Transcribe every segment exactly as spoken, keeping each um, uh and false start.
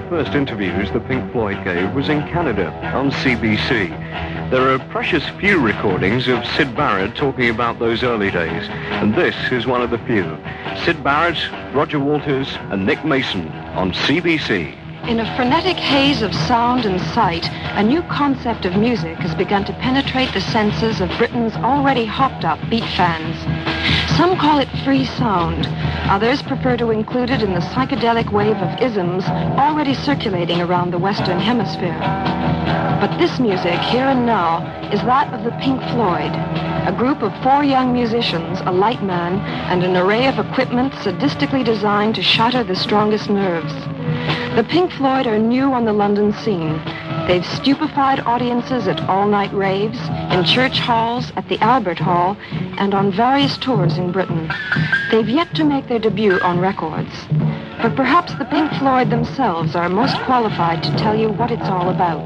first interviews the Pink Floyd gave was in Canada, on C B C. There are precious few recordings of Syd Barrett talking about those early days, and this is one of the few. Syd Barrett, Roger Waters, and Nick Mason on C B C. In a frenetic haze of sound and sight, a new concept of music has begun to penetrate the senses of Britain's already hopped-up beat fans. Some call it free sound. Others prefer to include it in the psychedelic wave of isms already circulating around the Western Hemisphere. But this music, here and now, is that of the Pink Floyd, a group of four young musicians, a light man, and an array of equipment sadistically designed to shatter the strongest nerves. The Pink Floyd are new on the London scene. They've stupefied audiences at all-night raves, in church halls, at the Albert Hall, and on various tours in Britain. They've yet to make their debut on records. But perhaps the Pink Floyd themselves are most qualified to tell you what it's all about.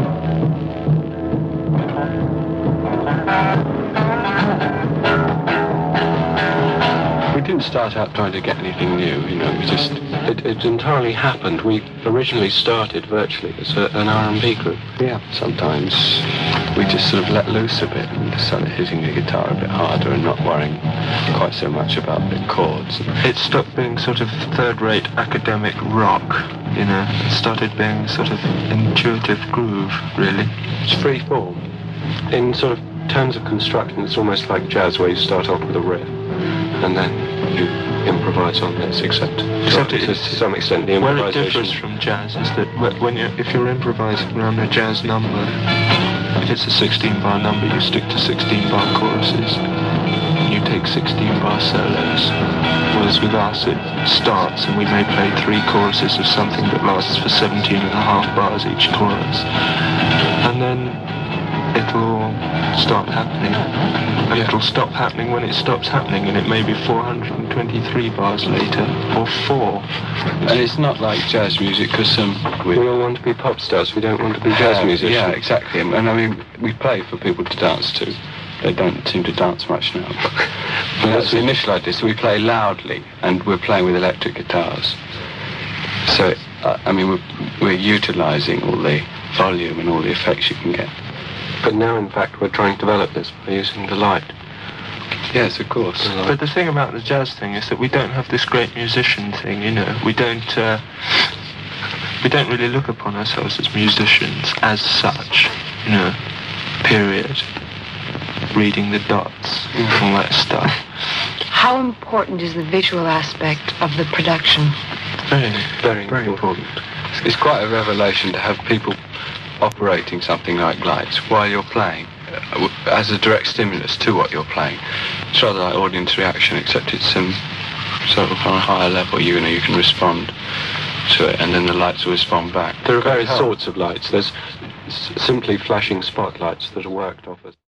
We didn't start out trying to get anything new, you know, we just, it, it entirely happened. We originally started virtually as a, an R and B group. Yeah, sometimes we just sort of let loose a bit and started hitting the guitar a bit harder and not worrying quite so much about the chords. It stopped being sort of third-rate academic rock, you know, it started being sort of intuitive groove, really. It's free form. In sort of terms of construction, it's almost like jazz, where you start off with a riff and then you improvise on this, except, except to, it, to some extent the improvisation. Where it differs from jazz is that when you if you're improvising around a jazz number, if it's a sixteen bar number, you stick to sixteen bar choruses and you take sixteen bar solos. Whereas with us it starts and we may play three choruses of something that lasts for seventeen and a half bars each chorus, and then it'll start happening, and yeah. It'll stop happening when it stops happening, and it may be four hundred twenty-three bars later, or four. And it's not like jazz music, because um, we, we all want to be pop stars, we don't want to be jazz uh, musicians. Yeah, exactly, and, and I mean, we play for people to dance to. They don't seem to dance much now. But, I mean, that's the initial idea, so we play loudly, and we're playing with electric guitars. So, uh, I mean, we're, we're utilising all the volume and all the effects you can get. But now, in fact, we're trying to develop this by using the light. Yes, of course. The but the thing about the jazz thing is that we don't have this great musician thing, you know. We don't, uh, we don't really look upon ourselves as musicians as such, you know, period. Reading the dots, mm. all that stuff. How important is the visual aspect of the production? Very, very, very important. important. It's quite a revelation to have people operating something like lights while you're playing, uh, as a direct stimulus to what you're playing. It's rather like audience reaction, except it's um, sort of on a higher level. You know, you can respond to it, and then the lights will respond back. There are various sorts of lights. There's s- simply flashing spotlights that are worked off as